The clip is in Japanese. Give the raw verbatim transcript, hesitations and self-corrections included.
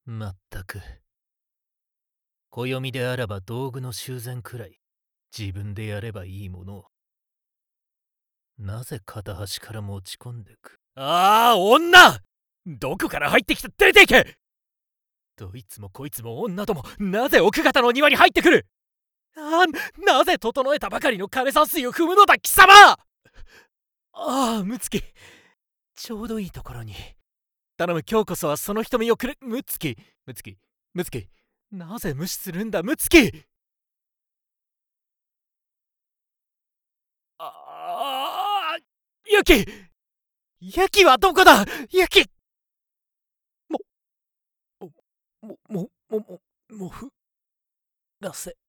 まったく。暦であらば道具の修繕くらい自分でやればいいものを。なぜ片端から持ち込んでく。 ああ、女！どこから入ってきて出ていけ！どいつもこいつも女ども、なぜ奥方の庭に入ってくる！ああ、なぜ整えたばかりの枯山水を踏むのだ貴様！ああ、ムツキ、ちょうどいいところに。頼む、今日こそはその瞳をくれ。ムツキ、ムツキ、ムツキ、なぜ無視するんだムツキ！ああ、ユキ！ユキはどこだ！ユキ！も、も、も、も、も、も、もふらせ。